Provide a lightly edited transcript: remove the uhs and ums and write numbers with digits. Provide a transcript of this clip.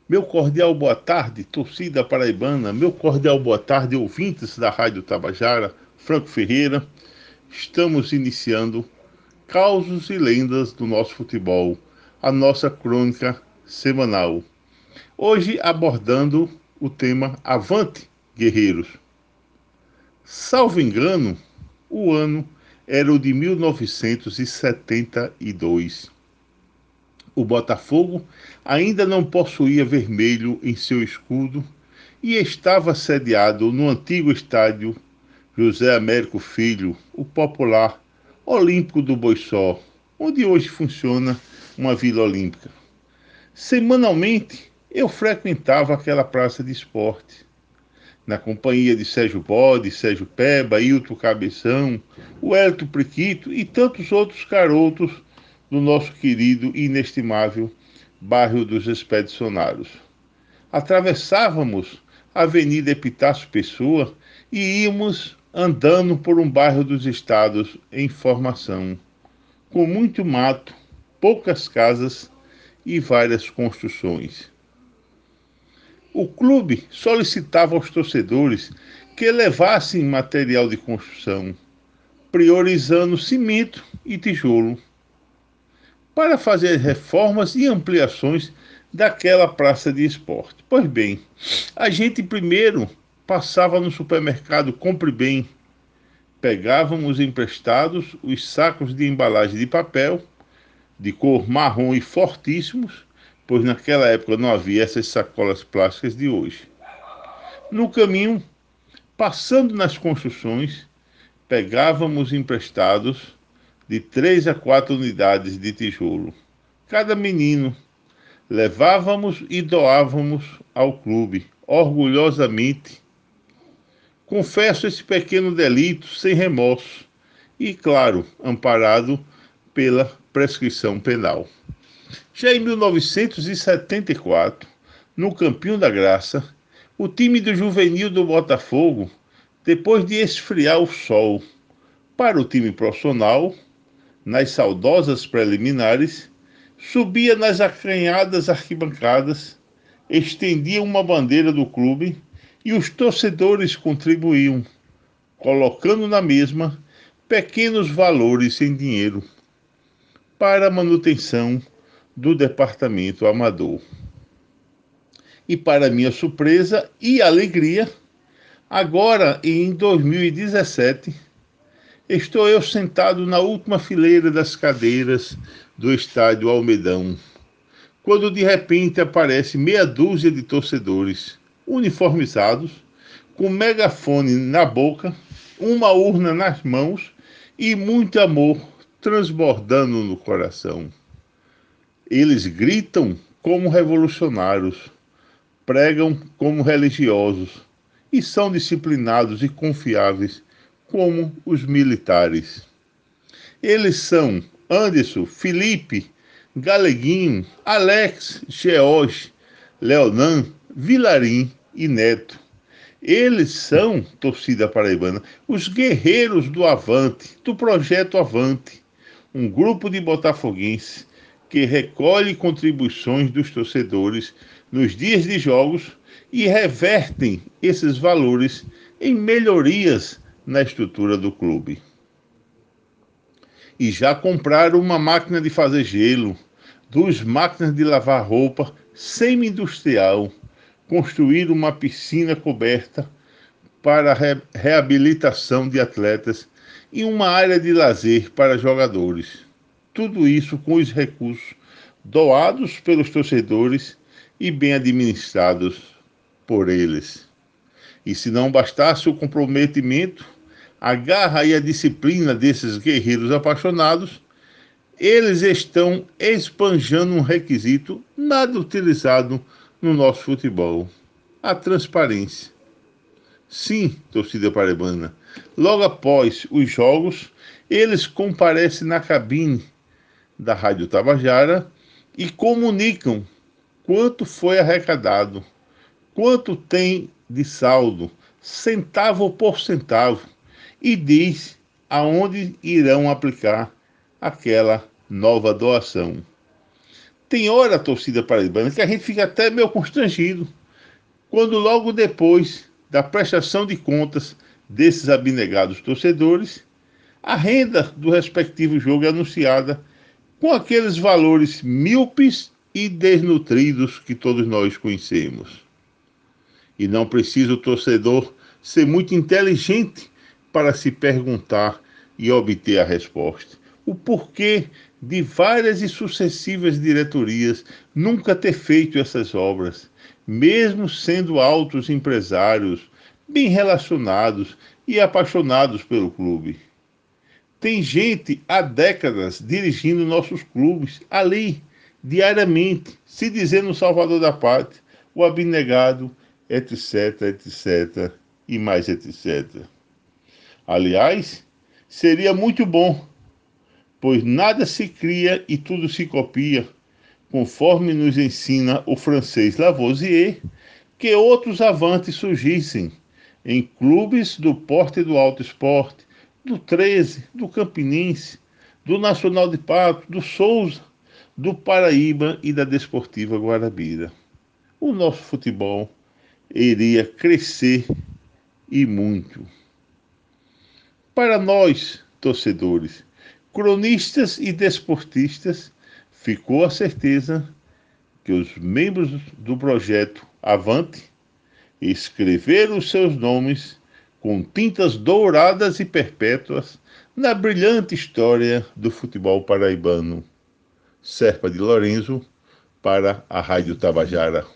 Meu cordial boa tarde, torcida paraibana. Meu cordial boa tarde, ouvintes da Rádio Tabajara, Franco Ferreira. Estamos iniciando Causos e Lendas do nosso futebol, a nossa crônica semanal. Hoje abordando o tema Avante, Guerreiros. Salvo engano, o ano era o de 1972. O Botafogo ainda não possuía vermelho em seu escudo e estava sediado no antigo estádio José Américo Filho, o popular Olímpico do Boiçó, onde hoje funciona uma Vila Olímpica. Semanalmente, eu frequentava aquela praça de esporte, na companhia de Sérgio Bode, Sérgio Peba, Hilton Cabeção, o Hélito Priquito e tantos outros garotos do nosso querido e inestimável bairro dos Expedicionários. Atravessávamos a Avenida Epitácio Pessoa e íamos andando por um bairro dos estados em formação, com muito mato, poucas casas e várias construções. O clube solicitava aos torcedores que levassem material de construção, priorizando cimento e tijolo, para fazer reformas e ampliações daquela praça de esporte. Pois bem, a gente primeiro passava no supermercado Compre Bem, pegávamos emprestados os sacos de embalagem de papel, de cor marrom e fortíssimos, pois naquela época não havia essas sacolas plásticas de hoje. No caminho, passando nas construções, pegávamos emprestados de 3 a 4 unidades de tijolo. Cada menino levávamos e doávamos ao clube, orgulhosamente. Confesso esse pequeno delito sem remorso e, claro, amparado pela prescrição penal. Já em 1974, no Campinho da Graça, o time do juvenil do Botafogo, depois de esfriar o sol para o time profissional, nas saudosas preliminares, subia nas acanhadas arquibancadas, estendia uma bandeira do clube e os torcedores contribuíam, colocando na mesma pequenos valores em dinheiro para a manutenção do departamento amador. E para minha surpresa e alegria, agora em 2017, estou eu sentado na última fileira das cadeiras do estádio Almedão, quando de repente aparece meia dúzia de torcedores uniformizados, com megafone na boca, uma urna nas mãos e muito amor transbordando no coração. Eles gritam como revolucionários, pregam como religiosos e são disciplinados e confiáveis como os militares. Eles são Anderson, Felipe, Galeguinho, Alex, George, Leonan, Vilarim e Neto. Eles são, torcida paraibana, os guerreiros do Avante, do Projeto Avante, um grupo de botafoguenses que recolhe contribuições dos torcedores nos dias de jogos e revertem esses valores em melhorias na estrutura do clube. E já compraram uma máquina de fazer gelo, 2 máquinas de lavar roupa semi-industrial, construíram uma piscina coberta para a reabilitação de atletas e uma área de lazer para jogadores. Tudo isso com os recursos doados pelos torcedores e bem administrados por eles. E se não bastasse o comprometimento, a garra e a disciplina desses guerreiros apaixonados, eles estão esbanjando um requisito nada utilizado no nosso futebol: a transparência. Sim, torcida paraibana, logo após os jogos, eles comparecem na cabine da Rádio Tabajara e comunicam quanto foi arrecadado, quanto tem de saldo, centavo por centavo, e diz aonde irão aplicar aquela nova doação. Tem hora a torcida paraibana que a gente fica até meio constrangido, quando logo depois da prestação de contas desses abnegados torcedores, a renda do respectivo jogo é anunciada com aqueles valores míopes e desnutridos que todos nós conhecemos. E não precisa o torcedor ser muito inteligente para se perguntar e obter a resposta. O porquê de várias e sucessivas diretorias nunca ter feito essas obras, mesmo sendo altos empresários, bem relacionados e apaixonados pelo clube. Tem gente há décadas dirigindo nossos clubes ali, diariamente, se dizendo o salvador da pátria, o abnegado, etc, etc e mais etc. Aliás, seria muito bom, pois nada se cria e tudo se copia, conforme nos ensina o francês Lavoisier, que outros avantes surgissem em clubes do porte do alto esporte, do 13, do Campinense, do Nacional de Pato, do Souza, do Paraíba e da Desportiva Guarabira. O nosso futebol iria crescer e muito. Para nós, torcedores, cronistas e desportistas, ficou a certeza que os membros do projeto Avante escreveram os seus nomes com tintas douradas e perpétuas na brilhante história do futebol paraibano. Serpa de Lorenzo, para a Rádio Tabajara.